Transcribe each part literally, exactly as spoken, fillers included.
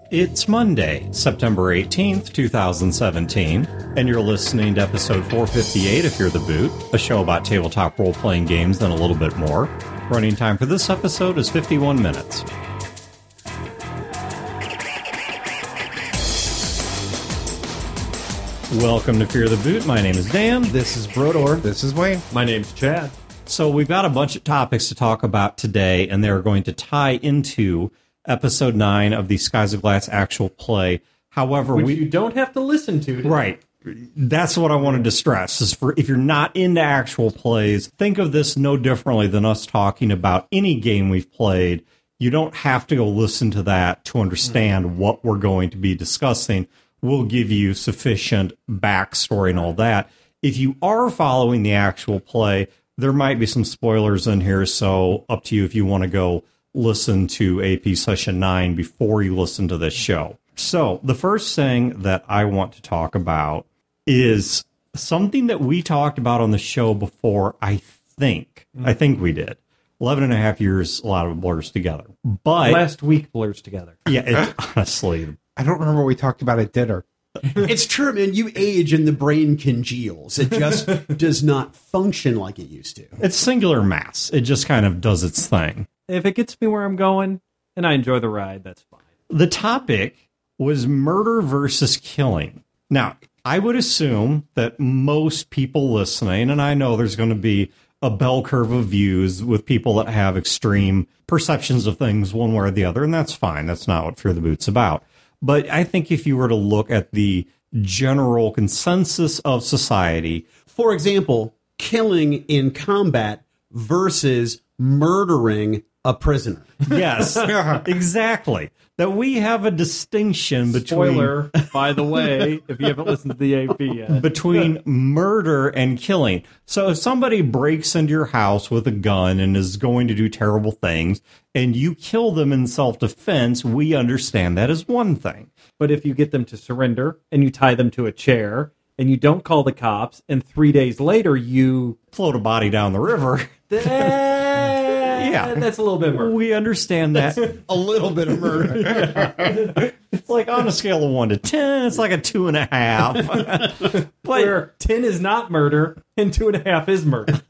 It's Monday, September eighteenth, twenty seventeen, and you're listening to episode four fifty-eight if you're the boot, a show about tabletop role-playing games and a little bit more. Running time for this episode is fifty-one minutes. Welcome to Fear the Boot. My name is Dan. This is Brodor. This is Wayne. My name's Chad. So we've got a bunch of topics to talk about today, and they're going to tie into episode nine of the Skies of Glass actual play. However, Which we you don't have to listen to. Today. Right. That's what I wanted to stress, is for if you're not into actual plays, think of this no differently than us talking about any game we've played. You don't have to go listen to that to understand mm. what we're going to be discussing. We'll give you sufficient backstory and all that. If you are following the actual play, there might be some spoilers in here, so up to you if you want to go listen to A P Session nine before you listen to this show. So, the first thing that I want to talk about is something that we talked about on the show before, I think. Mm-hmm. I think we did. Eleven and a half years, a lot of blurs together. But last week blurs together. Yeah, it, honestly. I don't remember what we talked about at dinner. It's true, man. You age and the brain congeals. It just does not function like it used to. It's singular mass. It just kind of does its thing. If it gets me where I'm going and I enjoy the ride, that's fine. The topic was murder versus killing. Now, I would assume that most people listening, and I know there's going to be a bell curve of views with people that have extreme perceptions of things one way or the other, and that's fine. That's not what Fear the Boot's about. But I think if you were to look at the general consensus of society... For example, killing in combat versus murdering a prisoner. Yes, exactly. That we have a distinction between... Spoiler, by the way, if you haven't listened to the A P yet. Between murder and killing. So if somebody breaks into your house with a gun and is going to do terrible things, and you kill them in self-defense, we understand that as one thing. But if you get them to surrender, and you tie them to a chair, and you don't call the cops, and three days later you... float a body down the river... Yeah, that's a little bit of murder. We understand that. A little bit of murder. It's like on a scale of one to ten, it's like a two and a half. But where ten is not murder and two and a half is murder.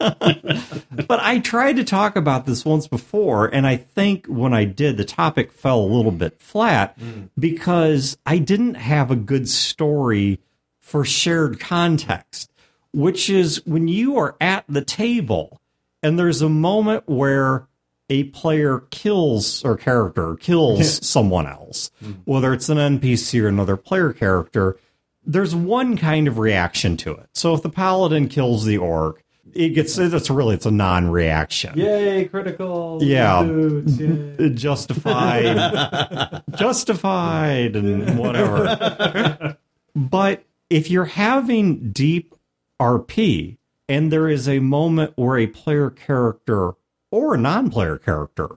But I tried to talk about this once before, and I think when I did, the topic fell a little bit flat mm. because I didn't have a good story for shared context, which is when you are at the table and there's a moment where a player kills, or character kills someone else, mm. whether it's an N P C or another player character, there's one kind of reaction to it. So if the paladin kills the orc, it gets, it's really, it's a non-reaction. Yay, critical. Yeah. Boots, yay. Justified. Justified and whatever. But if you're having deep R P, and there is a moment where a player character or a non-player character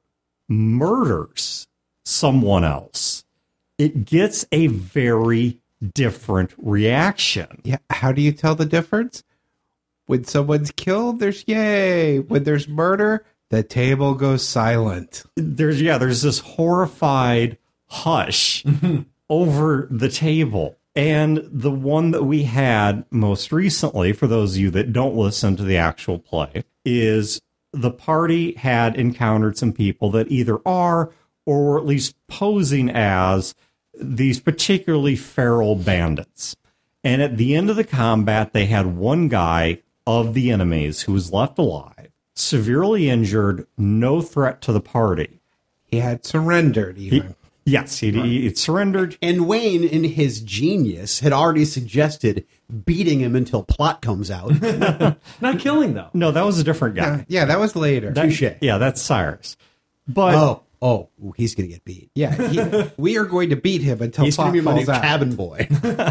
murders someone else, it gets a very different reaction. Yeah, how do you tell the difference? When someone's killed, there's yay. When there's murder, the table goes silent. There's yeah, there's this horrified hush over the table. And the one that we had most recently, for those of you that don't listen to the actual play, is the party had encountered some people that either are or were at least posing as these particularly feral bandits. And at the end of the combat, they had one guy of the enemies who was left alive, severely injured, no threat to the party. He had surrendered even. He, Yes, he, he he surrendered. And Wayne, in his genius, had already suggested beating him until plot comes out. Not killing, though. No, that was a different guy. Yeah, yeah that was later. That, Touché. Yeah, that's Cyrus. But oh, oh, ooh, he's going to get beat. Yeah, he, we are going to beat him until he's plot going to be my falls new out. cabin boy.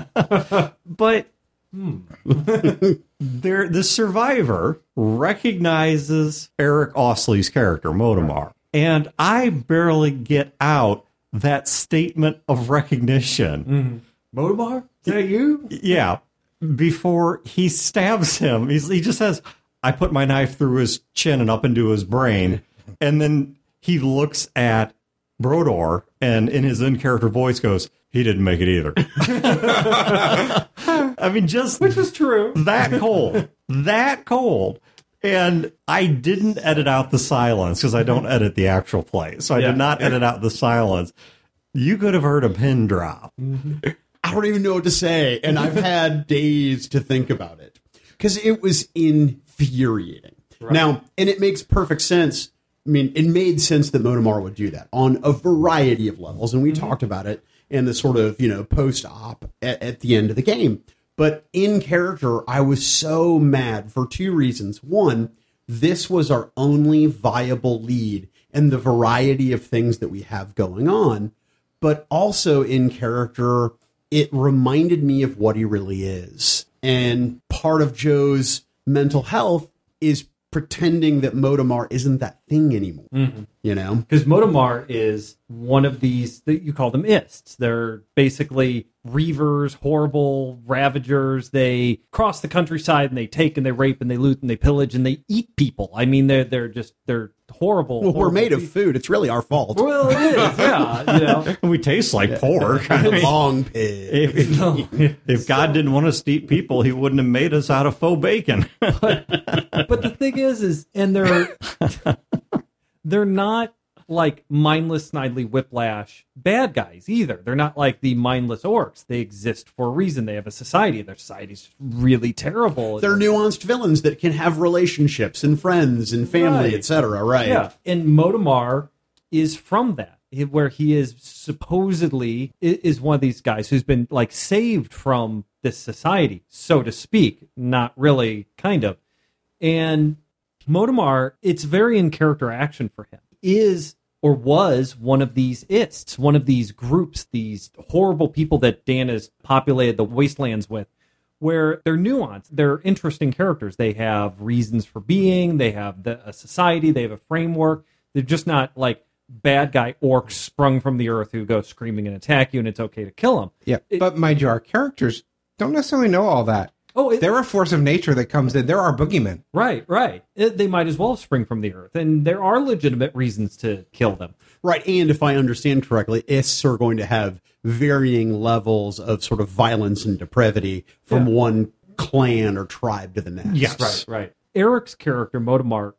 But hmm. there, the survivor recognizes Eric Osley's character, Modamar, and I barely get out that statement of recognition. Mm. Modamar? Is that you? Yeah. Before he stabs him, he's, he just says, I put my knife through his chin and up into his brain. And then he looks at Brodor, and in his in-character voice goes, he didn't make it either. I mean, just Which was true. that cold, that cold. And I didn't edit out the silence because I don't edit the actual play. So I Yeah. did not edit out the silence. You could have heard a pin drop. I don't even know what to say, and I've had days to think about it because it was infuriating. Right. Now, and it makes perfect sense. I mean, it made sense that Motomar would do that on a variety of levels, and we Mm-hmm. talked about it in the sort of, you know, post-op at, at the end of the game. But in character, I was so mad for two reasons. One, this was our only viable lead in the variety of things that we have going on. But also in character, it reminded me of what he really is. And part of Joe's mental health is pretending that Motomar isn't that thing anymore. Mm-hmm. You know? Because Motomar is one of these, that you call them ists. They're basically reavers, horrible ravagers. They cross the countryside and they take and they rape and they loot and they pillage and they eat people. I mean, they're they're just, they're horrible. Well, we're horrible made of people. food. It's really our fault. Well, it is, yeah. You know? We taste like pork. I mean, Long pig. if, if, if God didn't want us to eat people, he wouldn't have made us out of faux bacon. But the thing is, is and they're they're not like mindless Snidely Whiplash bad guys either. They're not like the mindless orcs. They exist for a reason. They have a society. Their society's really terrible. They're nuanced villains that can have relationships and friends and family, Right. et cetera. Right? Yeah, and Motomar is from that, where he is supposedly i- is one of these guys who's been like saved from this society, so to speak. Not really, kind of. And Motomar, it's very in character action for him. Is or was one of these ists, one of these groups, these horrible people that Dan has populated the wastelands with, where they're nuanced, they're interesting characters. They have reasons for being, they have the, a society, they have a framework. They're just not like bad guy orcs sprung from the earth who go screaming and attack you, and it's okay to kill them. Yeah, but mind you, our characters don't necessarily know all that. Oh, it, They're a force of nature that comes in. They're our boogeymen. right, right. It, they might as well spring from the earth, and there are legitimate reasons to kill them. Right. And if I understand correctly, ists are going to have varying levels of sort of violence and depravity from Yeah. one clan or tribe to the next. Yes. Right, right. Eric's character, Motomar,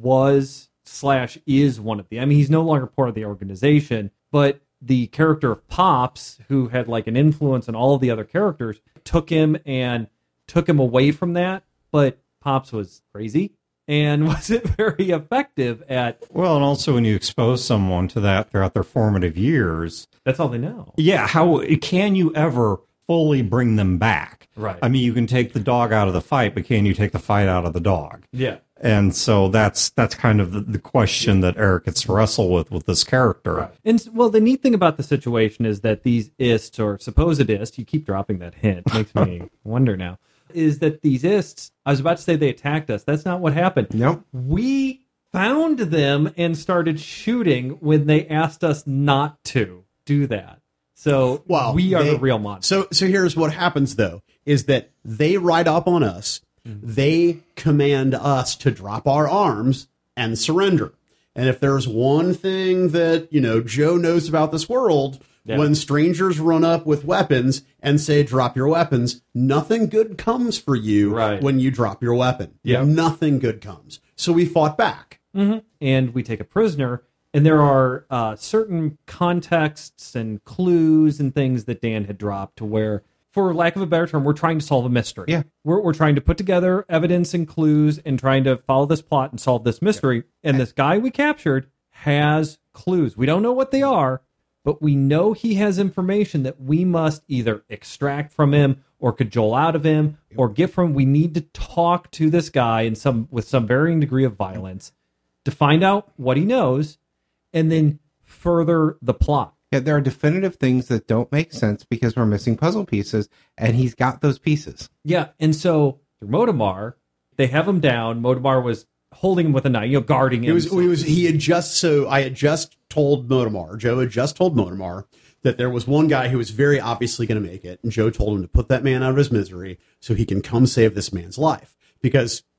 was slash is one of the. I mean, he's no longer part of the organization, but the character of Pops, who had like an influence on all of the other characters, took him and took him away from that. But Pops was crazy and wasn't very effective at. Well, and also when you expose someone to that throughout their formative years, That's all they know. yeah, how can you ever fully bring them back? Right. I mean, you can take the dog out of the fight, but can you take the fight out of the dog? Yeah. And so that's that's kind of the, the question that Eric gets to wrestle with with this character. Right. And well, the neat thing about the situation is that these ists or supposed ists, you keep dropping that hint, makes me wonder now, is that these ists, I was about to say they attacked us. That's not what happened. Nope. We found them and started shooting when they asked us not to do that. So Well, we are they- the real monsters. So, so here's what happens though: is that they ride up on us, they command us to drop our arms and surrender. And if there's one thing that you know Joe knows about this world, Yeah. when strangers run up with weapons and say "drop your weapons," nothing good comes for you Right. when you drop your weapon. Yeah. Nothing good comes. So we fought back. And we take a prisoner. And there are uh, certain contexts and clues and things that Dan had dropped to where, for lack of a better term, we're trying to solve a mystery. Yeah. We're, we're trying to put together evidence and clues and trying to follow this plot and solve this mystery. And this guy we captured has clues. We don't know what they are, but we know he has information that we must either extract from him or cajole out of him or get from. We need to talk to this guy in some with some varying degree of violence to find out what he knows and then further the plot. Yeah, there are definitive things that don't make sense because we're missing puzzle pieces, and he's got those pieces. Yeah, and so through Motomar, they have him down. Motomar was holding him with a knife, you know, guarding him. It was, it was, he had just, so I had just told Motomar, Joe had just told Motomar that there was one guy who was very obviously going to make it. And Joe told him to put that man out of his misery so he can come save this man's life. Because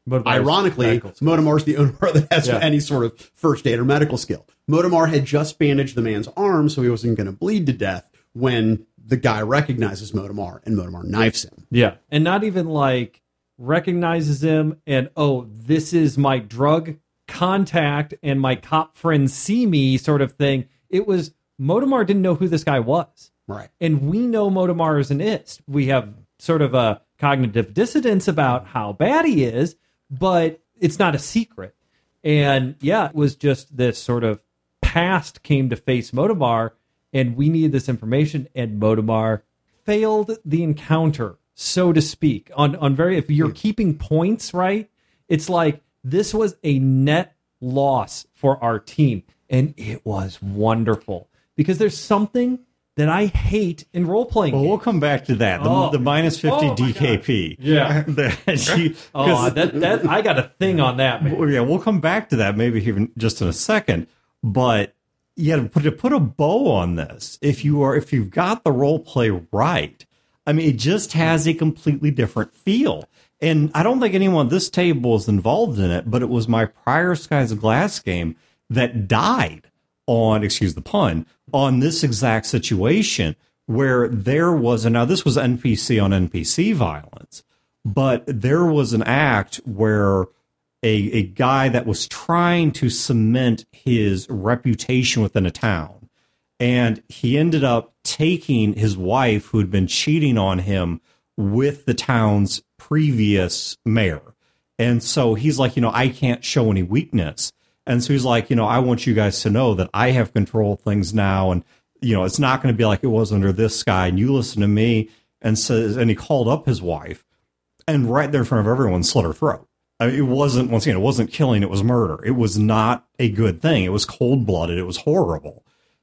Motomar's Ironically, medical skill. Motomar's the only one that has Yeah. any sort of first aid or medical skill. Motomar had just bandaged the man's arm, so he wasn't going to bleed to death when the guy recognizes Motomar, and Motomar knifes him. Yeah. And not even like recognizes him and, oh, this is my drug contact and my cop friends see me sort of thing. It was Motomar didn't know who this guy was. Right. And we know Motomar is an ist. We have sort of a cognitive dissonance about how bad he is, but it's not a secret. And yeah, it was just this sort of past came to face Motomar, and we needed this information, and Motomar failed the encounter, so to speak. On on very if you're keeping points, right? It's like this was a net loss for our team, and it was wonderful because there's something that I hate in role playing. Well, games. we'll come back to that. The, Oh. the minus fifty Oh, my D K P. Yeah. That you- Oh, 'cause- that that I got a thing on that, man. Well, yeah, we'll come back to that maybe even just in a second. But yeah, to put to put a bow on this, if you are if you've got the role play right, I mean, it just has a completely different feel. And I don't think anyone at this table was involved in it, but it was my prior Skies of Glass game that died on, excuse the pun, on this exact situation where there was, and now this was N P C on N P C violence, but there was an act where a, a guy that was trying to cement his reputation within a town, and he ended up taking his wife who had been cheating on him with the town's previous mayor. And so he's like, you know, I can't show any weakness. And so he's like, you know, I want you guys to know that I have control of things now. And, you know, it's not going to be like it was under this guy. And you listen to me. And says, and he called up his wife and right there in front of everyone slit her throat. I mean, it wasn't, once again, it wasn't killing. It was murder. It was not a good thing. It was cold blooded. It was horrible.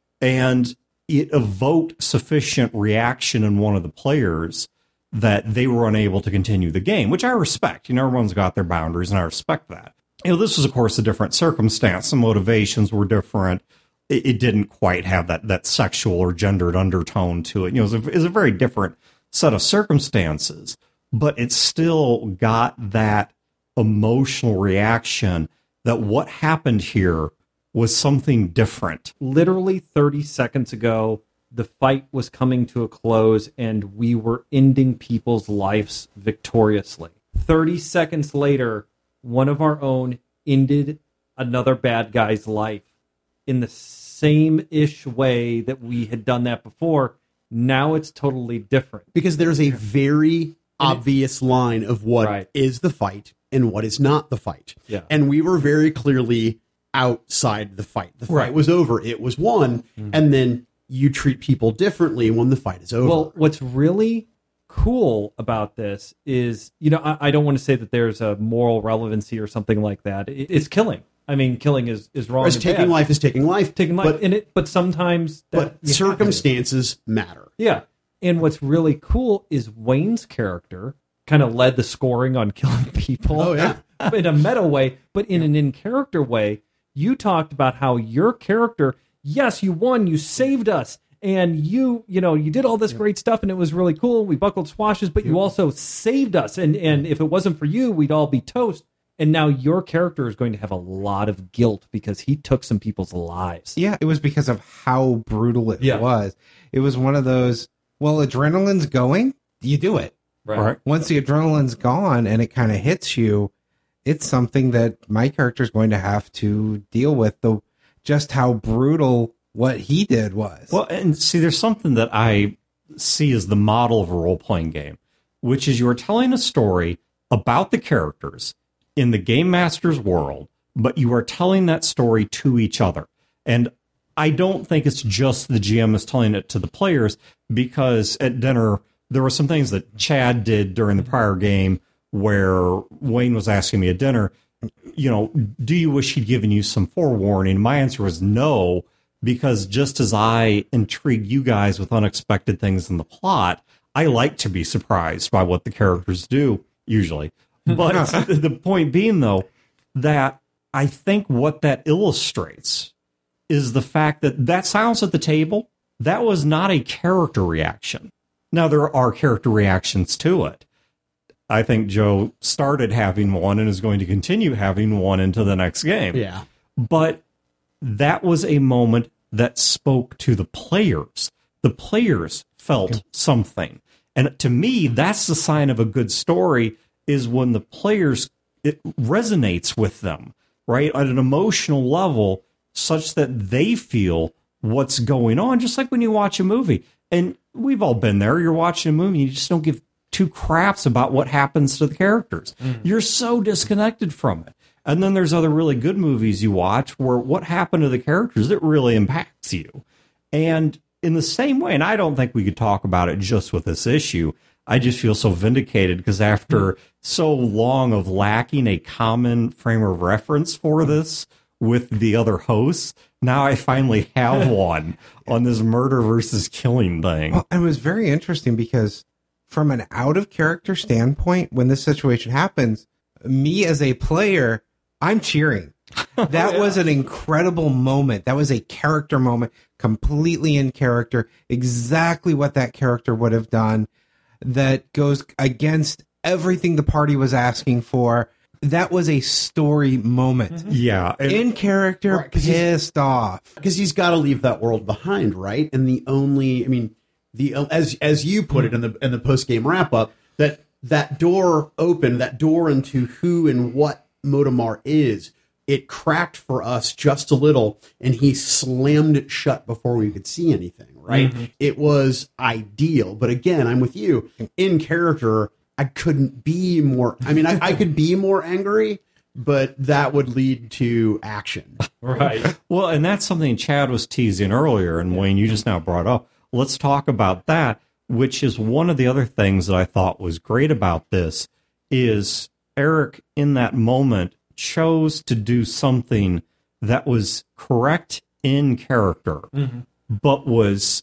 And it evoked sufficient reaction in one of the players that they were unable to continue the game, which I respect. You know, everyone's got their boundaries, and I respect that. You know, this was, of course, a different circumstance. The motivations were different. It, it didn't quite have that that sexual or gendered undertone to it. You know, it was a, it was a very different set of circumstances, but it still got that emotional reaction that what happened here was something different. Literally thirty seconds ago, the fight was coming to a close and we were ending people's lives victoriously. thirty seconds later, one of our own ended another bad guy's life in the same-ish way that we had done that before. Now it's totally different. Because there's a very obvious line of what Right. is the fight and what is not the fight. Yeah. And we were very clearly outside the fight. The fight Right. was over. It was won. And then you treat people differently when the fight is over. Well, what's really cool about this is, you know, I, I don't want to say that there's a moral relevancy or something like that. It, it's killing. I mean, killing is, is wrong. Whereas and taking bad. life is taking life. taking life But, in it, but sometimes that but you have to do. circumstances matter. Yeah. And what's really cool is Wayne's character kind of led the scoring on killing people. Oh, yeah. In a meta way, but in an in-character way. You talked about how your character, yes, you won, you saved us, and you, you know, you did all this great stuff, and it was really cool. We buckled swashes, but you also saved us, and and if it wasn't for you, we'd all be toast. And now your character is going to have a lot of guilt because he took some people's lives. Yeah, it was because of how brutal it Yeah. was. It was one of those, well, adrenaline's going, you do it. Right. Right. Once the adrenaline's gone and it kind of hits you, it's something that my character is going to have to deal with, the just how brutal what he did was. Well, and see, there's something that I see as the model of a role-playing game, which is you're telling a story about the characters in the game master's world, but you are telling that story to each other. And I don't think it's just the G M is telling it to the players, because at dinner, there were some things that Chad did during the prior game where Wayne was asking me at dinner, you know, do you wish he'd given you some forewarning? My answer was no, because just as I intrigue you guys with unexpected things in the plot, I like to be surprised by what the characters do, usually. But the point being, though, that I think what that illustrates is the fact that that silence at the table, that was not a character reaction. Now, there are character reactions to it. I think Joe started having one and is going to continue having one into the next game. Yeah. But that was a moment that spoke to the players. The players felt something. And to me, that's the sign of a good story, is when the players, it resonates with them, right? At an emotional level, such that they feel what's going on, just like when you watch a movie. And we've all been there. You're watching a movie, you just don't give two craps about what happens to the characters. Mm. You're so disconnected from it. And then there's other really good movies you watch where what happened to the characters, it really impacts you. And in the same way, and I don't think we could talk about it just with this issue, I just feel so vindicated because after mm. so long of lacking a common frame of reference for this with the other hosts, now I finally have one on this murder versus killing thing. Well, it was very interesting because from an out of character standpoint, when this situation happens, me as a player, I'm cheering. That yeah. was an incredible moment. That was a character moment, completely in character, exactly what that character would have done, that goes against everything the party was asking for. That was a story moment. Mm-hmm. Yeah. And, in character, right, pissed off. Because he's got to leave that world behind, right? And the only, I mean, the as as you put mm-hmm. it in the in the post-game wrap-up, that that door opened, that door into who and what Motomar is, it cracked for us just a little, and he slammed it shut before we could see anything, right? Mm-hmm. It was ideal. But again, I'm with you. In character, I couldn't be more, I mean, I, I could be more angry, but that would lead to action. Right. Well, and that's something Chad was teasing earlier, and Wayne, you just now brought up. Let's talk about that, which is one of the other things that I thought was great about this, is Eric, in that moment, chose to do something that was correct in character, mm-hmm. but was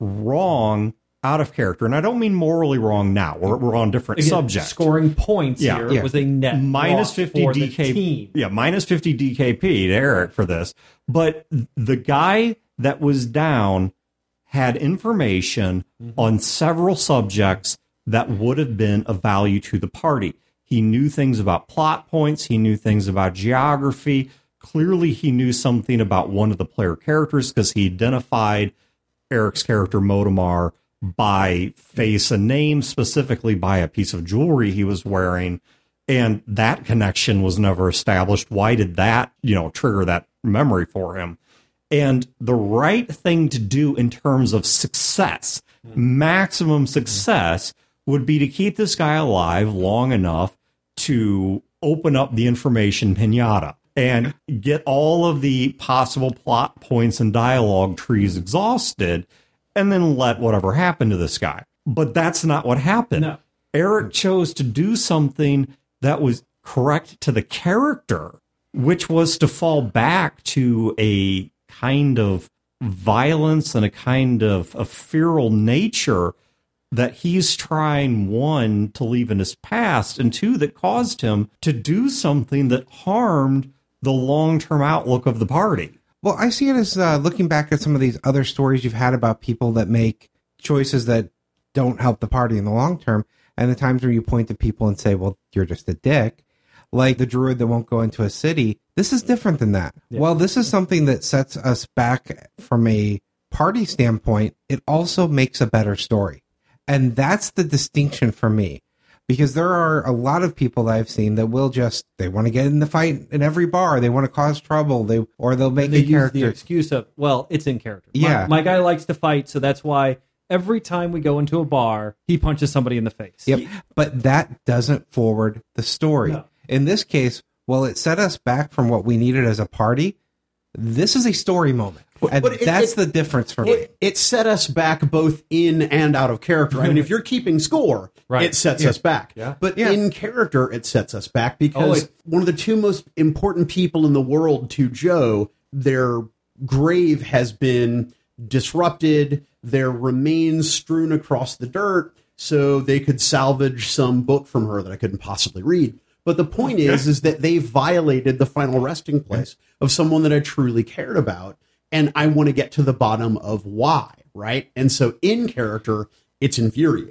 wrong out of character. And I don't mean morally wrong now. We're, we're on different Again, subjects. Scoring points yeah. here yeah. was a net minus fifty D K P. Yeah, minus fifty D K P to Eric for this. But the guy that was down had information mm-hmm. on several subjects that would have been of value to the party. He knew things about plot points. He knew things about geography. Clearly, he knew something about one of the player characters because he identified Eric's character, Motomar, by face and name, specifically by a piece of jewelry he was wearing. And that connection was never established. Why did that, you know, trigger that memory for him? And the right thing to do in terms of success, mm-hmm. maximum success, would be to keep this guy alive long enough to open up the information pinata and get all of the possible plot points and dialogue trees exhausted, and then let whatever happen to this guy. But that's not what happened. No. Eric chose to do something that was correct to the character, which was to fall back to a kind of violence and a kind of a feral nature that he's trying, one, to leave in his past, and two, that caused him to do something that harmed the long-term outlook of the party. Well, I see it as uh, looking back at some of these other stories you've had about people that make choices that don't help the party in the long term, and the times where you point to people and say, well, you're just a dick, like the druid that won't go into a city. This is different than that. Yeah. Well, this is something that sets us back from a party standpoint. It also makes a better story. And that's the distinction for me, because there are a lot of people that I've seen that will just, they want to get in the fight in every bar. They want to cause trouble. They or they'll make they a use character. The excuse of, well, it's in character. Yeah. My, my guy likes to fight, so that's why every time we go into a bar, he punches somebody in the face. Yep. But that doesn't forward the story. No. In this case, while it set us back from what we needed as a party, this is a story moment. And but it, that's it, the difference for it, me. It set us back both in and out of character. I mean, if you're keeping score, right. it sets yeah. us back. Yeah. But yeah. in character, it sets us back because oh, it, one of the two most important people in the world to Joe, their grave has been disrupted, their remains strewn across the dirt, so they could salvage some book from her that I couldn't possibly read. But the point is, is that they violated the final resting place of someone that I truly cared about. And I want to get to the bottom of why, right? And so in character, it's infuriating.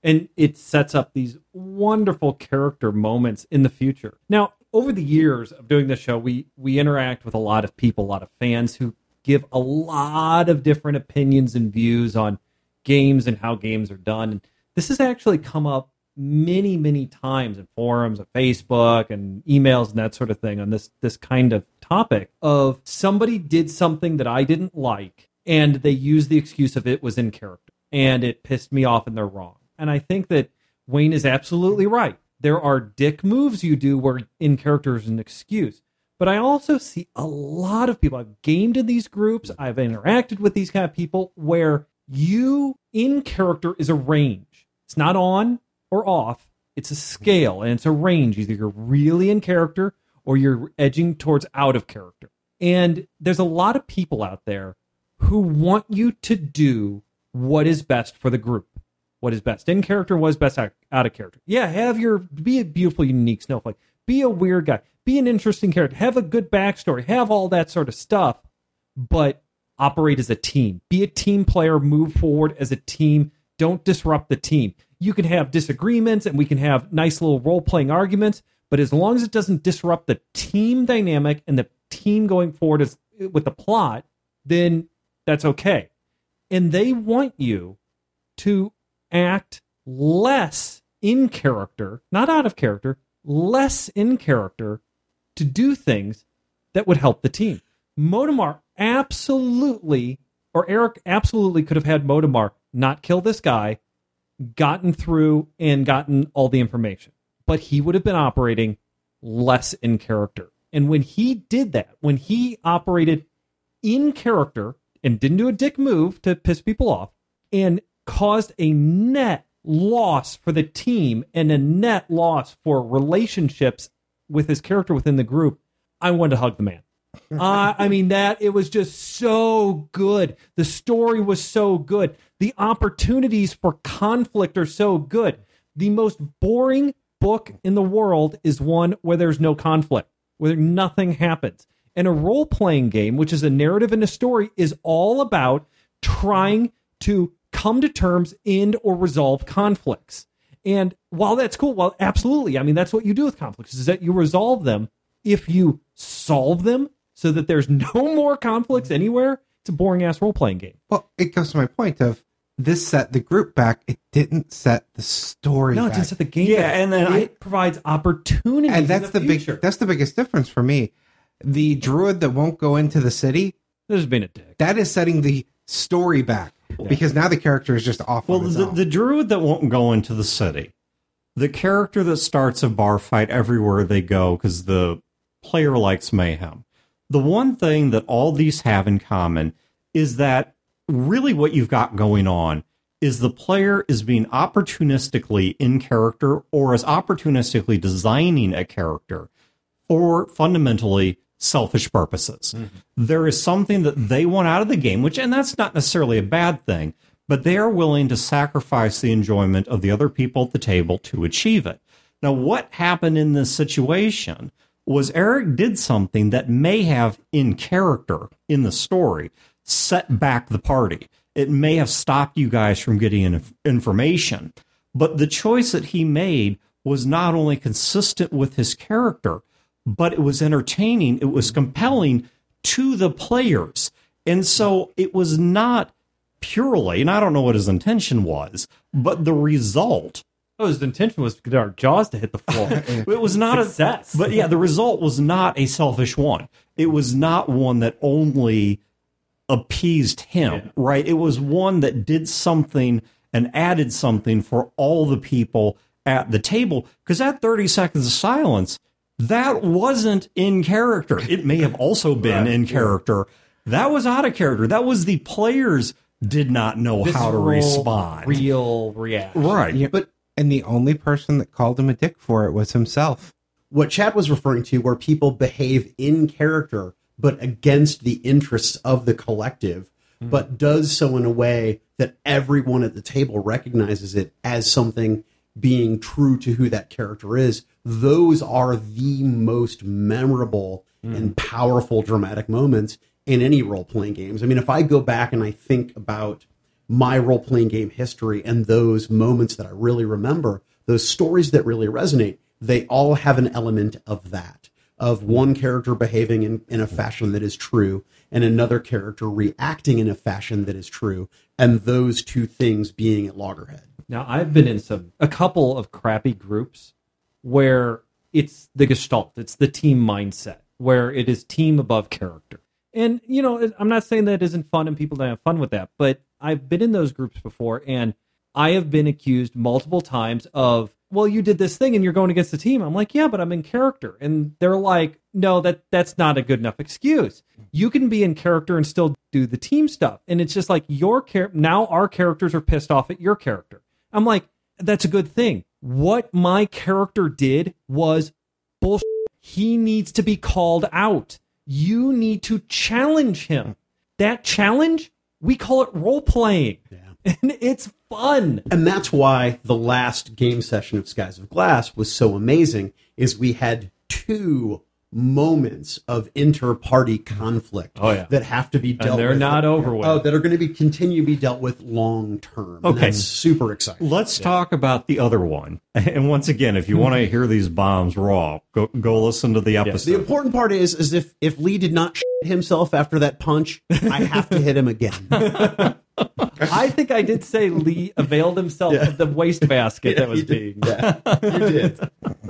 And it sets up these wonderful character moments in the future. Now, over the years of doing this show, we we interact with a lot of people, a lot of fans who give a lot of different opinions and views on games and how games are done. And this has actually come up many, many times in forums, on Facebook, and emails and that sort of thing on this this kind of topic of somebody did something that I didn't like, and they used the excuse of it was in character, and it pissed me off, and they're wrong. And I think that Wayne is absolutely right. There are dick moves you do where in character is an excuse. But I also see a lot of people, I've gamed in these groups, I've interacted with these kind of people where you in character is a range. It's not on or off. It's a scale and it's a range. Either you're really in character or you're edging towards out of character. And there's a lot of people out there who want you to do what is best for the group. What is best in character, what is best out, out of character. Yeah, have your, be a beautiful, unique snowflake. Be a weird guy. Be an interesting character. Have a good backstory. Have all that sort of stuff. But operate as a team. Be a team player. Move forward as a team. Don't disrupt the team. You can have disagreements and we can have nice little role-playing arguments, but as long as it doesn't disrupt the team dynamic and the team going forward as, with the plot, then that's okay. And they want you to act less in character, not out of character, less in character to do things that would help the team. Modemar absolutely, or Eric absolutely could have had Modemar not kill this guy, gotten through and gotten all the information. But he would have been operating less in character. And when he did that, when he operated in character and didn't do a dick move to piss people off and caused a net loss for the team and a net loss for relationships with his character within the group, I wanted to hug the man. Uh, I mean, that it was just so good. The story was so good. The opportunities for conflict are so good. The most boring book in the world is one where there's no conflict, where nothing happens. And a role-playing game, which is a narrative and a story, is all about trying to come to terms, end, or resolve conflicts. And while that's cool, well, absolutely. I mean, that's what you do with conflicts, is that you resolve them. If you solve them so that there's no more conflicts anywhere, it's a boring-ass role-playing game. Well, it goes to my point of this set the group back. It didn't set the story No, back. it didn't set the game Yeah, back. and then it I- provides opportunities And that's in the, the, big future. that's the biggest difference for me. The druid that won't go into the city, There's been a dick. that is setting the story back. Because now the character is just off Well, on its the, own. the druid that won't go into the city, the character that starts a bar fight everywhere they go because the player likes mayhem. The one thing that all these have in common is that really what you've got going on is the player is being opportunistically in character or is opportunistically designing a character for fundamentally selfish purposes. Mm-hmm. There is something that they want out of the game, which, and that's not necessarily a bad thing, but they are willing to sacrifice the enjoyment of the other people at the table to achieve it. Now, what happened in this situation was Eric did something that may have, in character, in the story, set back the party. It may have stopped you guys from getting inf- information, but the choice that he made was not only consistent with his character, but it was entertaining, it was compelling to the players. And so it was not purely, and I don't know what his intention was, but the result. Oh, his intention was to get our jaws to hit the floor. It was not Success. a, but yeah, the result was not a selfish one. It was not one that only appeased him, yeah. right? It was one that did something and added something for all the people at the table. Because that thirty seconds of silence, that wasn't in character. It may have also been right. in character. That was out of character. That was the players did not know Visceral, how to respond. Real reaction. Right. Yeah, but and the only person that called him a dick for it was himself. What Chad was referring to, where people behave in character, but against the interests of the collective, mm-hmm. but does so in a way that everyone at the table recognizes it as something being true to who that character is. Those are the most memorable mm. and powerful dramatic moments in any role-playing games. I mean, if I go back and I think about my role-playing game history and those moments that I really remember, those stories that really resonate, they all have an element of that, of one character behaving in, in a fashion that is true and another character reacting in a fashion that is true, and those two things being at loggerhead. Now, I've been in some a couple of crappy groups where it's the gestalt, it's the team mindset, where it is team above character. And, you know, I'm not saying that isn't fun and people don't have fun with that, but I've been in those groups before, and I have been accused multiple times of, well, you did this thing and you're going against the team. I'm like, yeah, but I'm in character. And they're like, no, that that's not a good enough excuse. You can be in character and still do the team stuff. And it's just like your char- now our characters are pissed off at your character. I'm like, that's a good thing. What my character did was bullshit. He needs to be called out. You need to challenge him. That challenge, we call it role playing. Yeah. And it's fun. And that's why the last game session of Skies of Glass was so amazing, is we had two moments of inter-party conflict oh, yeah. that have to be dealt and they're with. They're not over with. Oh, that are going to be continue to be dealt with long term. Okay. That's super exciting. Let's yeah. talk about the other one. And once again, if you want to hear these bombs raw, go go listen to the episode. The important part is, is if, if Lee did not shit himself after that punch, I have to hit him again. I think I did say Lee availed himself Yeah. of the wastebasket Yeah, that was you did. being. Yeah, you did.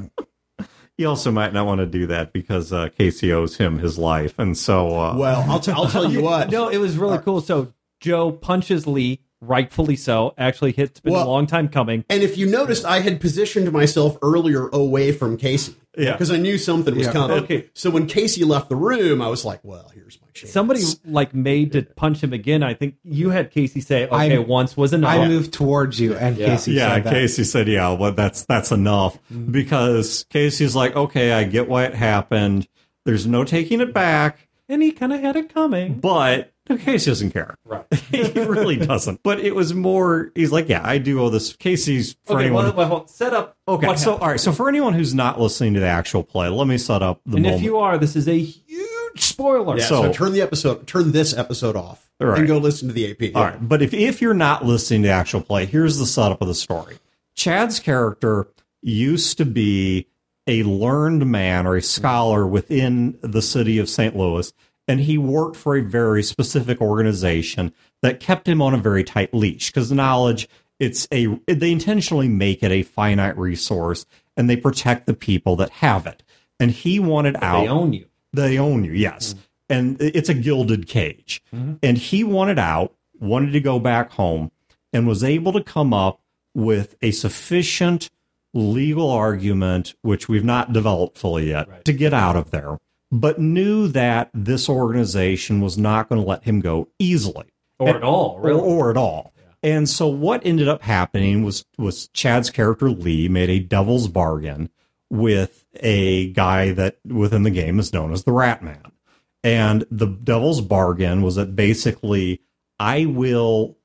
He also might not want to do that because uh, Casey owes him his life. And so... Uh, Well, I'll, t- I'll tell you what. No, it was really cool. So Joe punches Lee, rightfully so. Actually, it's been Well, a long time coming. And if you noticed, I had positioned myself earlier away from Casey. Yeah. Because I knew something was Yeah. coming. Okay. So when Casey left the room, I was like, well, here's my chance. Somebody like made to punch him again. I think you had Casey say, okay, I- once was enough. I moved towards you, and Yeah. Casey yeah, said that. Casey said, yeah, well, that's that's enough. Because Casey's like, okay, I get why it happened. There's no taking it back. And he kind of had it coming. But Casey doesn't care. Right. He really doesn't. But it was more, he's like, yeah, I do owe this. Casey's, for Okay, anyone... well, well, hold- set up. Okay, what so happened. all right, so for anyone who's not listening to the actual play, let me set up the And moment. if you are, this is a huge spoiler. Yeah, so, So- turn the episode, turn this episode off, All right. and go listen to the A P. All right, but if, if you're not listening to the actual play, here's the setup of the story. Chad's character used to be a learned man or a scholar within the city of Saint Louis, and he worked for a very specific organization that kept him on a very tight leash because knowledge, it's a they intentionally make it a finite resource, and they protect the people that have it. And he wanted out. They own you. They own you, yes. And it's a gilded cage. And he wanted out, wanted to go back home, and was able to come up with a sufficient legal argument, which we've not developed fully yet, Right. to get out of there, but knew that this organization was not going to let him go easily. Or And- at all, really. Or, or at all. And so what ended up happening was was Chad's character Lee made a devil's bargain with a guy that within the game is known as the Rat Man. And the devil's bargain was that basically I will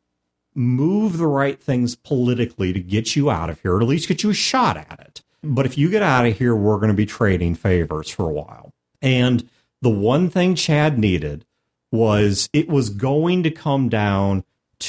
move the right things politically to get you out of here, or at least get you a shot at it. But if you get out of here, we're going to be trading favors for a while. And the one thing Chad needed was it was going to come down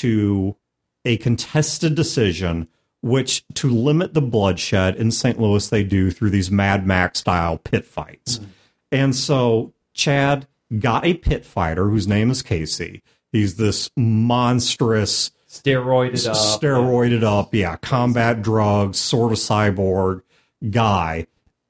to a contested decision, which to limit the bloodshed in Saint Louis, they do through these Mad Max style pit fights. Mm. And so Chad got a pit fighter whose name is Casey. He's this monstrous, Steroided up. steroided up, yeah, combat drugs, sort of cyborg guy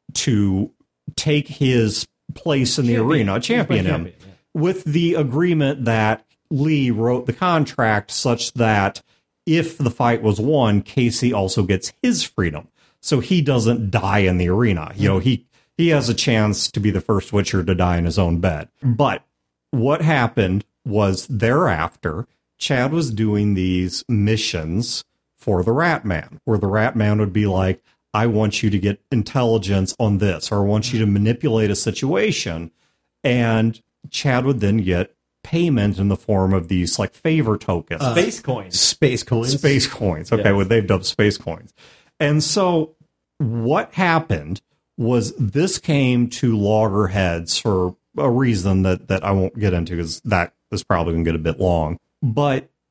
to take his place in the Champion. arena, champion He's my him, champion, yeah. with the agreement that Lee wrote the contract such that if the fight was won, Casey also gets his freedom. So he doesn't die in the arena. You know, he, he has a chance to be the first Witcher to die in his own bed. But what happened was thereafter, Chad was doing these missions for the Rat Man, where the Rat Man would be like, I want you to get intelligence on this, or I want you to manipulate a situation. And Chad would then get payment in the form of these like favor tokens. Uh, Space coins. Space coins. Space coins. Okay, Yeah. well, they've dubbed space coins. And so what happened was this came to loggerheads for a reason that, that I won't get into because that is probably going to get a bit long. But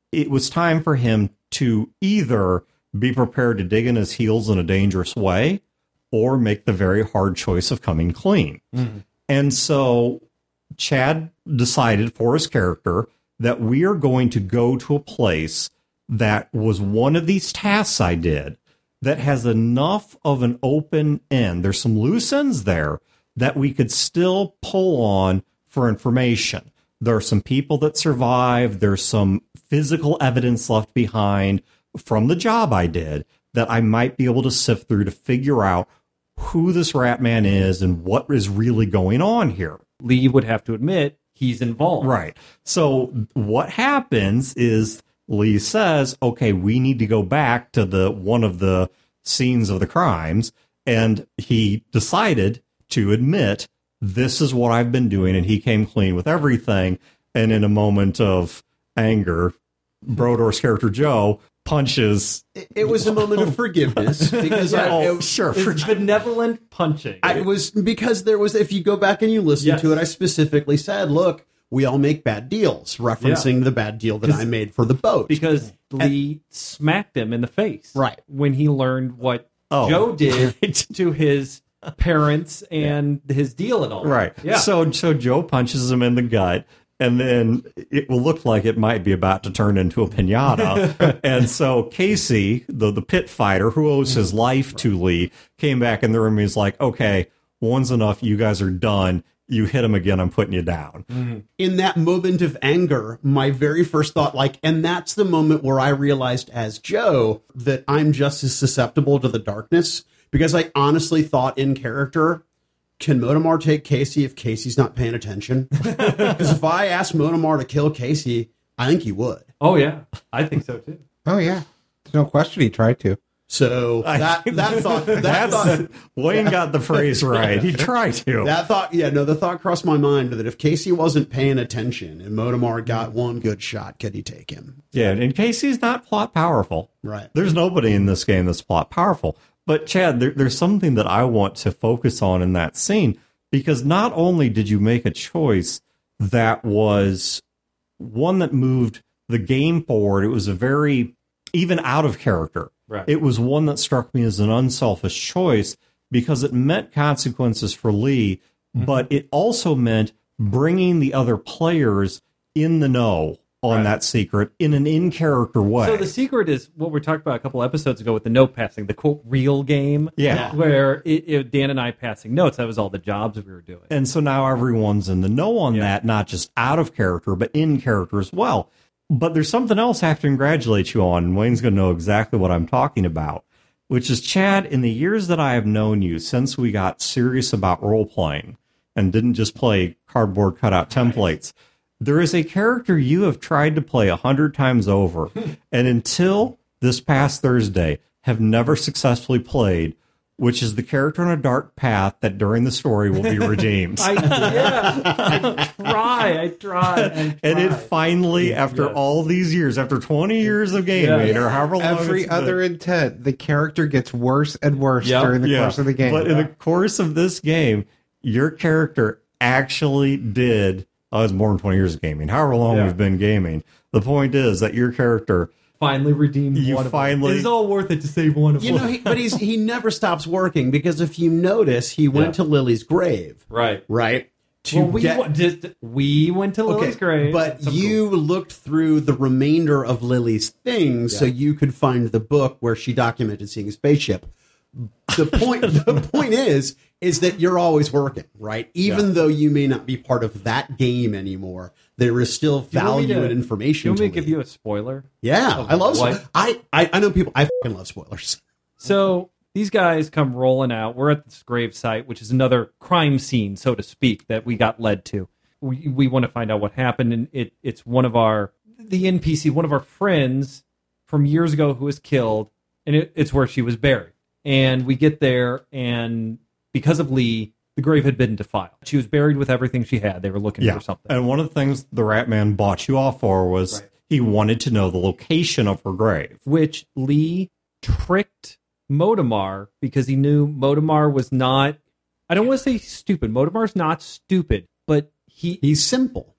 it was time for him to either be prepared to dig in his heels in a dangerous way or make the very hard choice of coming clean. Mm-hmm. And so Chad decided for his character that we are going to go to a place that was one of these tasks I did that has enough of an open end. There's some loose ends there that we could still pull on for information. There are some people that survived. There's some physical evidence left behind from the job I did that I might be able to sift through to figure out who this Rat Man is and what is really going on here. Lee would have to admit he's involved. Right. So what happens is Lee says, okay, we need to go back to the one of the scenes of the crimes. And he decided to admit, this is what I've been doing. And he came clean with everything. And in a moment of anger, Brodor's character Joe punches. It, it was a moment of forgiveness because yeah, I, oh, it, sure, it's benevolent punching. I was because there was. If you go back and you listen yes. to it, I specifically said, "Look, we all make bad deals," referencing yeah. the bad deal that I made for the boat. Because Lee and, smacked him in the face, right, when he learned what oh. Joe did to his parents and yeah. his deal and all. Right. Yeah. So so Joe punches him in the gut. And then it will look like it might be about to turn into a piñata. And so Casey, the, the pit fighter who owes his life to Lee, came back in the room and he's like, okay, one's enough. You guys are done. You hit him again. I'm putting you down. Mm-hmm. In that moment of anger, my very first thought, like, and that's the moment where I realized as Joe that I'm just as susceptible to the darkness, because I honestly thought in character, can Motomar take Casey if Casey's not paying attention? Because if I asked Motomar to kill Casey, I think he would. Oh, yeah. I think so, too. Oh, yeah. There's no question he tried to. So that, that thought... That That's, thought Wayne got the phrase right. He tried to. That thought, yeah, no, the thought crossed my mind that if Casey wasn't paying attention and Motomar got one good shot, could he take him? Yeah, and Casey's not plot powerful. Right. There's nobody in this game that's plot powerful. But, Chad, there, there's something that I want to focus on in that scene, because not only did you make a choice that was one that moved the game forward, it was a very, even out of character. Right. It was one that struck me as an unselfish choice because it meant consequences for Lee, mm-hmm. but it also meant bringing the other players in the know on right. that secret in an in-character way. So the secret is what we talked about a couple episodes ago with the note passing, the quote real game. Yeah. Where it, it, Dan and I passing notes, that was all the jobs we were doing. And so now everyone's in the know on yeah. that, not just out of character, but in character as well. But there's something else I have to congratulate you on, and Wayne's going to know exactly what I'm talking about, which is, Chad, in the years that I have known you, since we got serious about role-playing and didn't just play cardboard cutout templates, there is a character you have tried to play a hundred times over, and until this past Thursday, have never successfully played, which is the character on a dark path that during the story will be redeemed. I, yeah, I try, I try, I try. And it finally, after yes. all these years, after twenty years of gaming, yeah. or however long Every it's other been, intent, the character gets worse and worse yep. during the yeah. course of the game. But in the course of this game, your character actually did... Oh, it's more than twenty years of gaming. However long yeah. we've been gaming. The point is that your character... Finally redeemed you one finally, of them. It's all worth it to save one of you them. Know, he, but he's he never stops working, because if you notice, he went yeah. to Lily's grave. Right. Right? To well, we, get, just, we went to Lily's okay, grave. But you cool. looked through the remainder of Lily's things yeah. so you could find the book where she documented seeing a spaceship. The point the point is is that you're always working, right? Even yeah. though you may not be part of that game anymore, there is still value and information. Do you want me to to give you a spoiler? Yeah, I love what? I, I I know people. I fucking love spoilers. So these guys come rolling out. We're at this grave site, which is another crime scene, so to speak, that we got led to. We we want to find out what happened, and it it's one of our the N P C, one of our friends from years ago who was killed, and it, it's where she was buried. And we get there, and because of Lee, the grave had been defiled. She was buried with everything she had. They were looking yeah. for something. And one of the things the Rat Man bought you off for was right. he wanted to know the location of her grave. Which Lee tricked Motomar because he knew Motomar was not... I don't want to say stupid. Motomar's not stupid, but he... He's simple.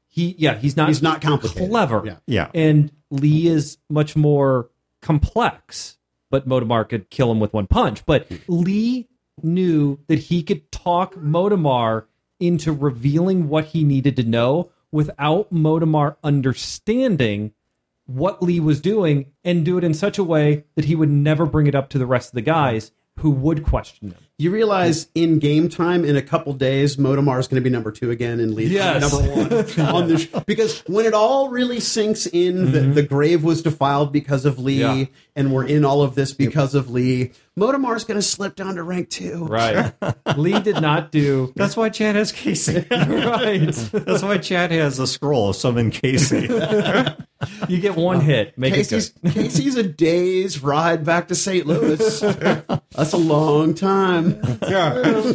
He, yeah, he's not. He's not complicated. Clever. Yeah. Yeah. And Lee is much more complex, but Motomar could kill him with one punch. But Lee knew that he could talk Motomar into revealing what he needed to know without Motomar understanding what Lee was doing, and do it in such a way that he would never bring it up to the rest of the guys who would question him. You realize in game time, in a couple days, Motomar is going to be number two again and Lee's Yes. number one on the show. Because when it all really sinks in, that the grave was defiled because of Lee, Yeah. and we're in all of this because of Lee, Motomar's going to slip down to rank two. Right. Lee did not do... That's why Chad has Casey. Right. That's why Chad has a scroll of summon Casey. You get one hit. Make Casey's, it good. Casey's a day's ride back to Saint Louis. That's a long time. Yeah.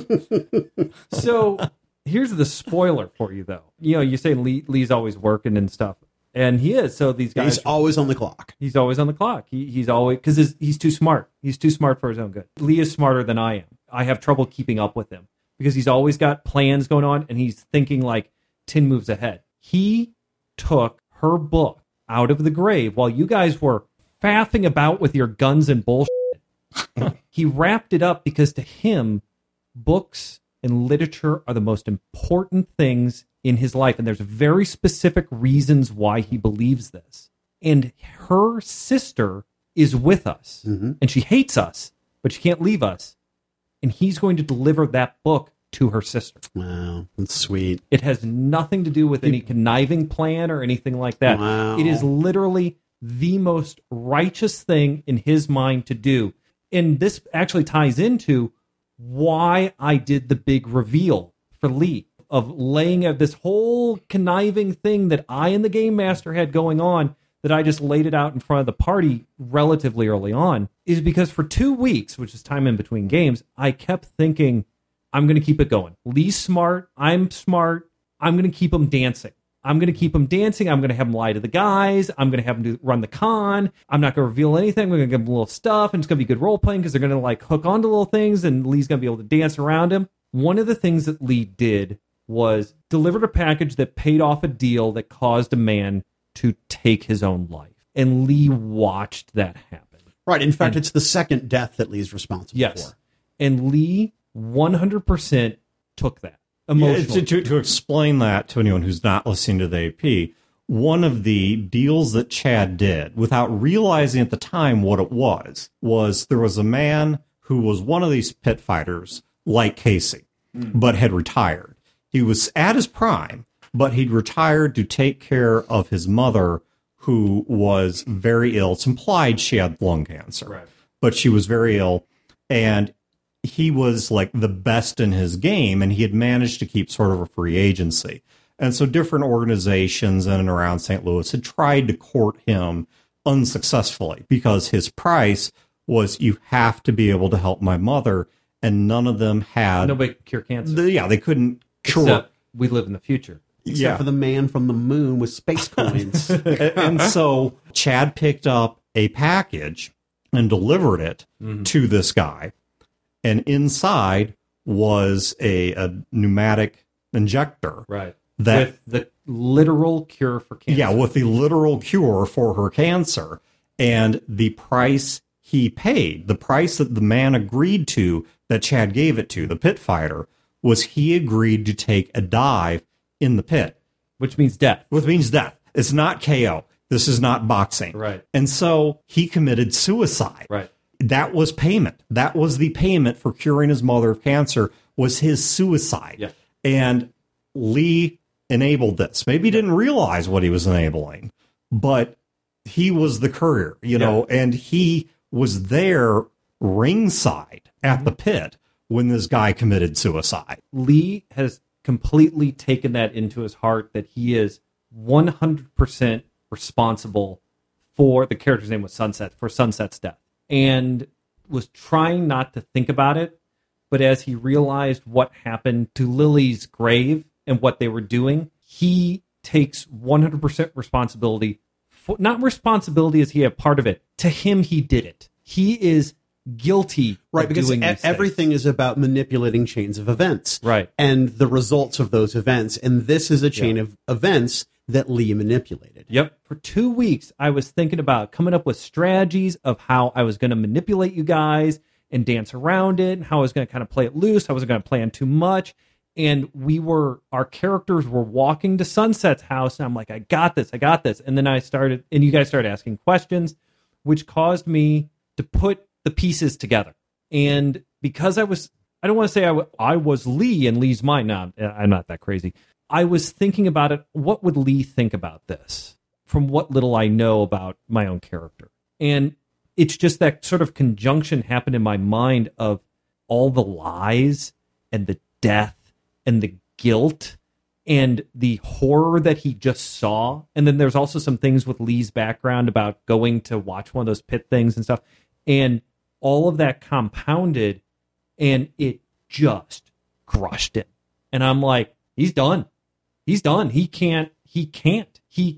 So here's the spoiler for you, though. You know, you say Lee, Lee's always working and stuff, and he is. So these guys, He's always on the clock. he's always on the clock. He, he's always because he's too smart. He's too smart for his own good. Lee is smarter than I am. I have trouble keeping up with him because he's always got plans going on, and he's thinking like ten moves ahead. He took her book out of the grave while you guys were faffing about with your guns and bullshit. He wrapped it up because to him, books and literature are the most important things in his life. And there's very specific reasons why he believes this. And her sister is with us and she hates us, but she can't leave us. And he's going to deliver that book to her sister. Wow, that's sweet. It has nothing to do with any conniving plan or anything like that. Wow. It is literally the most righteous thing in his mind to do. And this actually ties into why I did the big reveal for Lee of laying out this whole conniving thing that I and the game master had going on, that I just laid it out in front of the party relatively early on, is because for two weeks, which is time in between games, I kept thinking, I'm going to keep it going. Lee's smart. I'm smart. I'm going to keep him dancing. I'm going to keep him dancing. I'm going to have him lie to the guys. I'm going to have him do, run the con. I'm not going to reveal anything. We're going to give him a little stuff, and it's going to be good role playing because they're going to like hook onto little things, and Lee's going to be able to dance around him. One of the things that Lee did was delivered a package that paid off a deal that caused a man to take his own life, and Lee watched that happen. Right. In fact, it's the second death that Lee's responsible Yes, for. and Lee one hundred percent took that Yeah, emotionally. to, to, to explain that to anyone who's not listening to the A P, one of the deals that Chad did, without realizing at the time what it was, was there was a man who was one of these pit fighters, like Casey, mm. but had retired. He was at his prime, but he'd retired to take care of his mother, who was very ill. It's implied she had lung cancer, Right. but she was very ill, and he was like the best in his game, and he had managed to keep sort of a free agency. And so different organizations in and around Saint Louis had tried to court him unsuccessfully because his price was, you have to be able to help my mother, and none of them had. Nobody could cure cancer. The, yeah, they couldn't cure. Except we live in the future. Except yeah. for the man from the moon with space coins. And so Chad picked up a package and delivered it mm-hmm. to this guy. And inside was a, a pneumatic injector. Right. That, with the literal cure for cancer. Yeah, with the literal cure for her cancer. And the price he paid, the price that the man agreed to, that Chad gave it to, the pit fighter, was he agreed to take a dive in the pit. Which means death. Which means death. It's not K O. This is not boxing. Right. And so he committed suicide. Right. That was payment. That was the payment for curing his mother of cancer, was his suicide. Yeah. And Lee enabled this. Maybe he didn't realize what he was enabling, but he was the courier, you know, yeah. and he was there ringside at mm-hmm. the pit when this guy committed suicide. Lee has completely taken that into his heart that he is one hundred percent responsible for, the character's name was Sunset, for Sunset's death. And was trying not to think about it, but as he realized what happened to Lily's grave and what they were doing, he takes one hundred percent responsibility for, not responsibility as he had part of it. To him, he did it. He is guilty, Right, of because doing e- these everything things. is about manipulating chains of events. Right. And the results of those events. And this is a chain Yeah. of events that Lee manipulated. Yep. For two weeks, I was thinking about coming up with strategies of how I was going to manipulate you guys and dance around it, and how I was going to kind of play it loose. I wasn't going to plan too much. And we were, our characters were walking to Sunset's house, and I'm like, I got this, I got this. And then I started, and you guys started asking questions, which caused me to put the pieces together. And because I was, I don't want to say I, w- I was Lee in Lee's mind. No, I'm not that crazy. I was thinking about it. What would Lee think about this from what little I know about my own character? And it's just that sort of conjunction happened in my mind of all the lies and the death and the guilt and the horror that he just saw. And then there's also some things with Lee's background about going to watch one of those pit things and stuff. And all of that compounded, and it just crushed him. And I'm like, he's done. He's done. He can't, he can't, he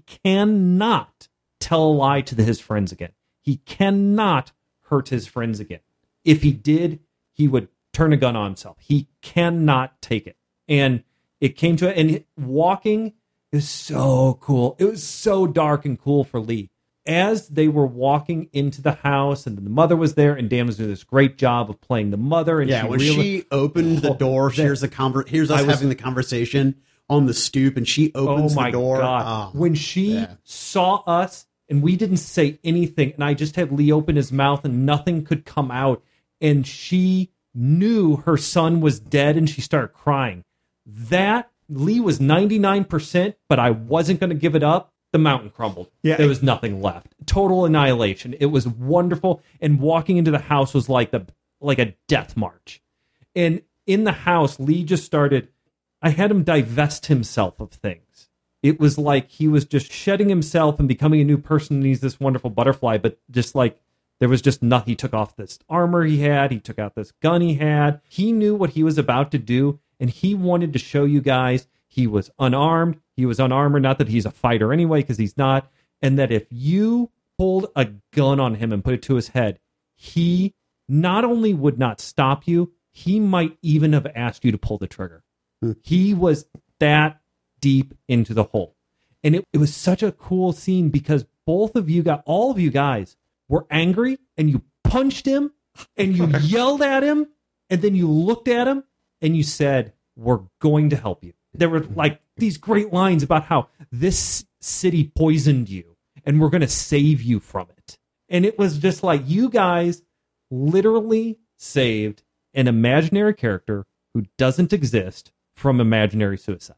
cannot tell a lie to the, his friends again. He cannot hurt his friends again. If he did, he would turn a gun on himself. He cannot take it. And it came to it, and walking is so cool. It was so dark and cool for Lee. As they were walking into the house, and the mother was there, and Dan was doing this great job of playing the mother. And Yeah, she when really, she opened the door, here's the conver- here's us I was- having the conversation on the stoop, and she opens oh my the door. God. Oh, when she yeah. saw us and we didn't say anything, and I just had Lee open his mouth and nothing could come out, and she knew her son was dead, and she started crying. That, Lee was ninety-nine percent, but I wasn't going to give it up. The mountain crumbled. Yeah. There was nothing left. Total annihilation. It was wonderful. And walking into the house was like the like a death march. And in the house, Lee just started, I had him divest himself of things. It was like he was just shedding himself and becoming a new person, and he's this wonderful butterfly, but just like there was just nothing. He took off this armor he had. He took out this gun he had. He knew what he was about to do, and he wanted to show you guys he was unarmed. He was unarmored. Not that he's a fighter anyway, because he's not. And that if you pulled a gun on him and put it to his head, he not only would not stop you, he might even have asked you to pull the trigger. Hmm. He was that deep into the hole. And it, it was such a cool scene because both of you got, all of you guys were angry, and you punched him and you yelled at him, and then you looked at him and you said, we're going to help you. There were like these great lines about how this city poisoned you and we're going to save you from it. And it was just like you guys literally saved an imaginary character who doesn't exist from imaginary suicide.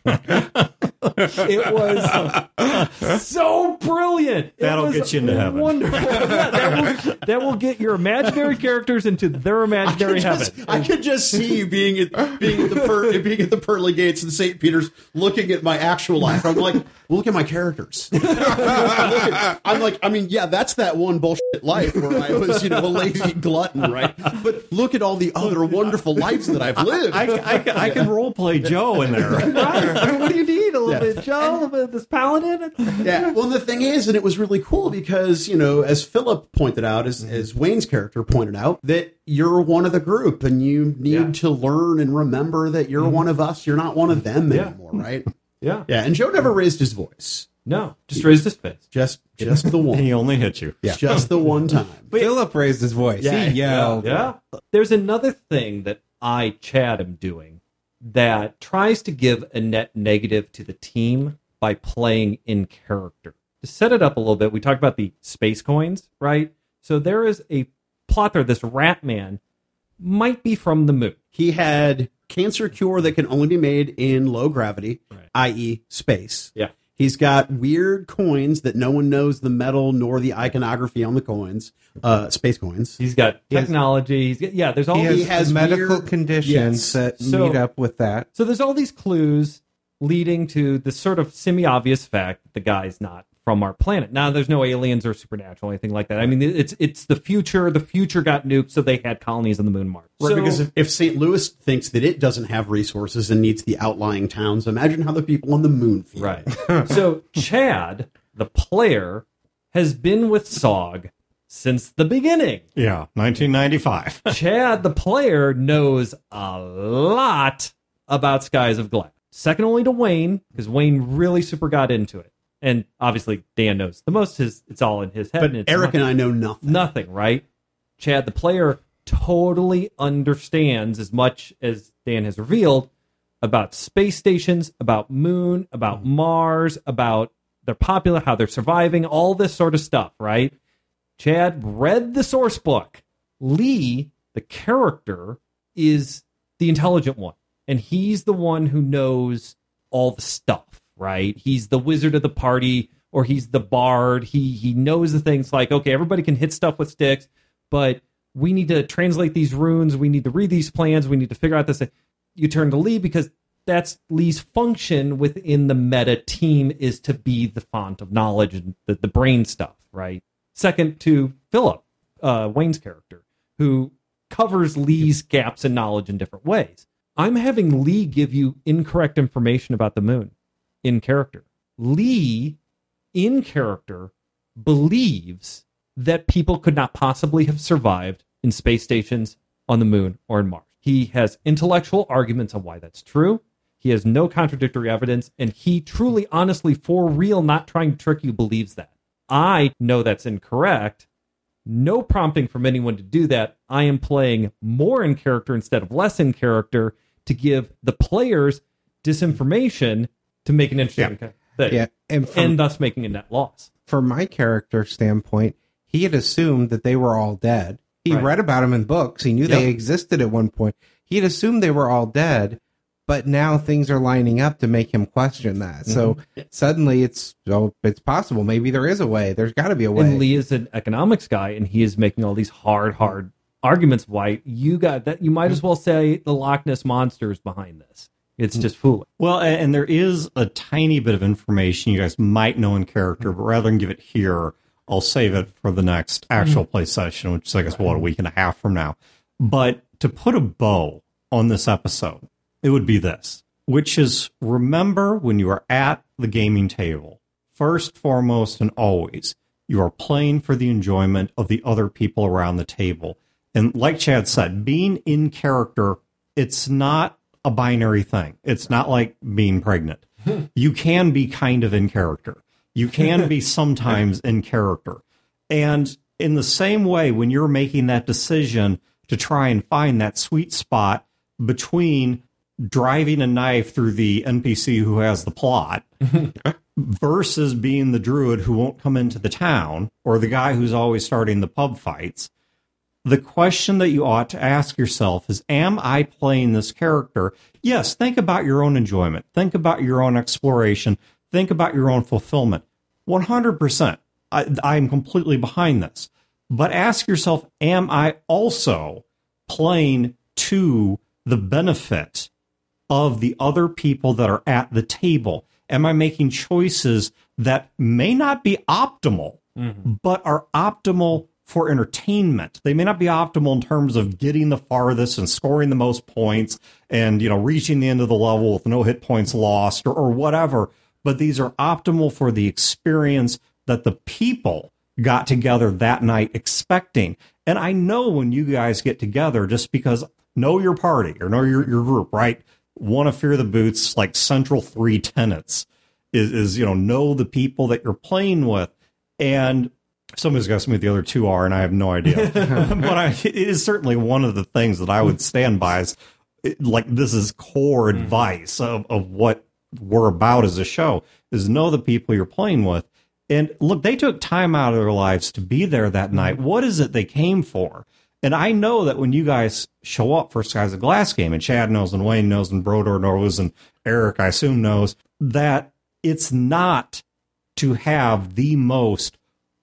It was so brilliant. It That'll was get you into heaven. Wonderful. Yeah, that, will, that will get your imaginary characters into their imaginary I could just, heaven. I could just see you being at being at the per, being at the pearly gates in Saint Peter's, looking at my actual life. I'm like, well, look at my characters. Look at- I'm like, I mean, yeah, that's that one bullshit life where I was, you know, a lazy glutton, right? But look at all the other wonderful lives that I've lived. I, I, I can role play Joe in there. Right? What do you need? A little Yeah. bit Joe, a little bit of this paladin? Yeah. Well, the thing is, and it was really cool because, you know, as Philip pointed out, as, as Wayne's character pointed out, that you're one of the group and you need Yeah. to learn and remember that you're one of us. You're not one of them Yeah. anymore, right? Yeah. Yeah. And Joe never raised his voice. No, just raised his fist. Just, just the one. He only hit you. Yeah. Just the one time. Philip raised his voice. Yeah, he yelled. Yeah. There's another thing that I, Chad, am doing that tries to give a net negative to the team by playing in character. To set it up a little bit, we talked about the space coins, right? So there is a plot there. This rat man might be from the moon. He had cancer cure that can only be made in low gravity, Right. that is space. Yeah. He's got weird coins that no one knows the metal nor the iconography on the coins, uh, space coins. He's got He has- technology. He's got, yeah, there's all He has, these. has medical weird- conditions Yes. that So- meet up with that. So there's all these clues leading to this sort of semi-obvious fact that the guy's not from our planet. Now, there's no aliens or supernatural or anything like that. I mean, it's it's the future. The future got nuked, so they had colonies on the moon and Mars. Right, So- because if, if Saint Louis thinks that it doesn't have resources and needs the outlying towns, imagine how the people on the moon feel. Right. So Chad, the player, has been with S O G since the beginning. Yeah, nineteen ninety-five. Chad, the player, knows a lot about Skies of Glad. Second only to Wayne, because Wayne really super got into it. And obviously, Dan knows the most. His, it's all in his head. But and it's Eric not, and I know nothing. Nothing, right? Chad, the player, totally understands as much as Dan has revealed about space stations, about Moon, about Mars, about their popular, how they're surviving, all this sort of stuff, right? Chad read the source book. Lee, the character, is the intelligent one. And he's the one who knows all the stuff, right? He's the wizard of the party, or he's the bard. He he knows the things like, okay, everybody can hit stuff with sticks, but we need to translate these runes. We need to read these plans. We need to figure out this. You turn to Lee because that's Lee's function within the meta team, is to be the font of knowledge and the, the brain stuff, right? Second to Philip, uh, Wayne's character, who covers Lee's gaps in knowledge in different ways. I'm having Lee give you incorrect information about the moon in character. Lee, in character, believes that people could not possibly have survived in space stations on the moon or in Mars. He has intellectual arguments on why that's true. He has no contradictory evidence, and he truly, honestly, for real, not trying to trick you, believes that. I know that's incorrect. No prompting from anyone to do that. I am playing more in character instead of less in character to give the players disinformation to make an interesting Yeah. thing. Yeah, and, from, and thus making a net loss. From my character standpoint, he had assumed that they were all dead. He Right. read about them in books. He knew they Yep. existed at one point. He had assumed they were all dead, but now things are lining up to make him question that. So suddenly it's oh, it's possible. Maybe there is a way. There's got to be a way. And Lee is an economics guy, and he is making all these hard, hard arguments why you got that. You might as well say the Loch Ness Monster is behind this. It's just foolish. Well, a- and there is a tiny bit of information you guys might know in character, but rather than give it here, I'll save it for the next actual play session, which is, I guess, what, a week and a half from now. But to put a bow on this episode, it would be this, which is, remember when you are at the gaming table, first, foremost, and always, you are playing for the enjoyment of the other people around the table. And like Chad said, being in character, it's not a binary thing. It's not like being pregnant. You can be kind of in character. You can be sometimes in character. And in the same way, when you're making that decision to try and find that sweet spot between driving a knife through the N P C who has the plot versus being the druid who won't come into the town, or the guy who's always starting the pub fights, the question that you ought to ask yourself is, am I playing this character? Yes, think about your own enjoyment. Think about your own exploration. Think about your own fulfillment. one hundred percent. I, I'm completely behind this. But ask yourself, am I also playing to the benefit of the other people that are at the table? Am I making choices that may not be optimal, mm-hmm. but are optimal for entertainment? They may not be optimal in terms of getting the farthest and scoring the most points and, you know, reaching the end of the level with no hit points lost, or, or whatever. But these are optimal for the experience that the people got together that night expecting. And I know when you guys get together, just because know your party or know your, your group, right? One of Fear the Boots, like central three tenets is, is, you know, know the people that you're playing with. And somebody's got to me what the other two are, and I have no idea. But I, it is certainly one of the things that I would stand by is, like, this is core mm-hmm. advice of, of what we're about as a show, is know the people you're playing with. And look, they took time out of their lives to be there that night. What is it they came for? And I know that when you guys show up for Skies of Glass game, and Chad knows, and Wayne knows, and Brodor knows, and Eric, I assume, knows, that it's not to have the most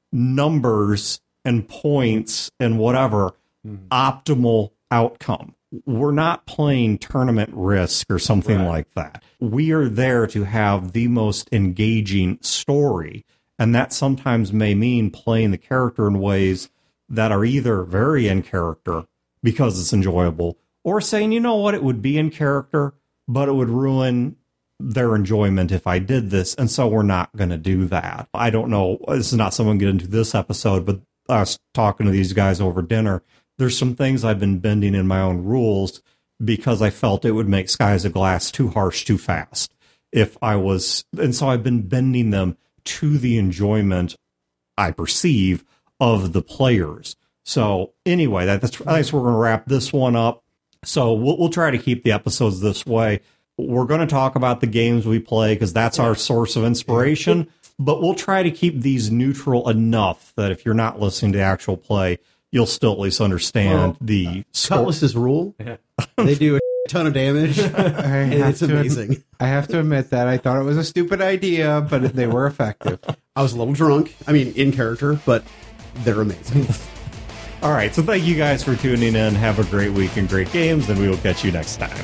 numbers and points and whatever mm. optimal outcome. We're not playing tournament risk or something right. like that. We are there to have the most engaging story. And that sometimes may mean playing the character in ways that are either very in character because it's enjoyable, or saying, you know what, it would be in character, but it would ruin their enjoyment if I did this. And so we're not going to do that. I don't know. This is not something to get into this episode, but I was talking to these guys over dinner. There's some things I've been bending in my own rules because I felt it would make Skies of Glass too harsh too fast. If I was, and so I've been bending them to the enjoyment I perceive of the players. So anyway, that, that's I guess we're going to wrap this one up. So we'll, we'll try to keep the episodes this way. We're going to talk about the games we play because that's our source of inspiration. But we'll try to keep these neutral enough that if you're not listening to actual play, you'll still at least understand well, the Cutlass's rule. They do a ton of damage, and it's amazing. Ad- I have to admit that I thought it was a stupid idea, but they were effective. I was a little drunk. I mean, in character, but they're amazing. All right, so thank you guys for tuning in. Have a great week and great games, and we will catch you next time.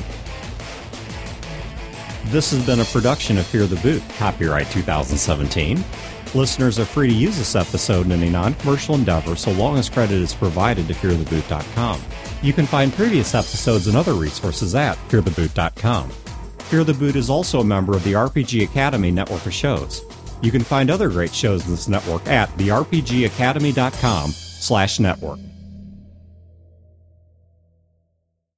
This has been a production of Fear the Boot, copyright two thousand seventeen. Listeners are free to use this episode in any non-commercial endeavor so long as credit is provided to fear the boot dot com. You can find previous episodes and other resources at fear the boot dot com. Fear the Boot is also a member of the R P G Academy network of shows. You can find other great shows in this network at the r p g academy dot com slash network.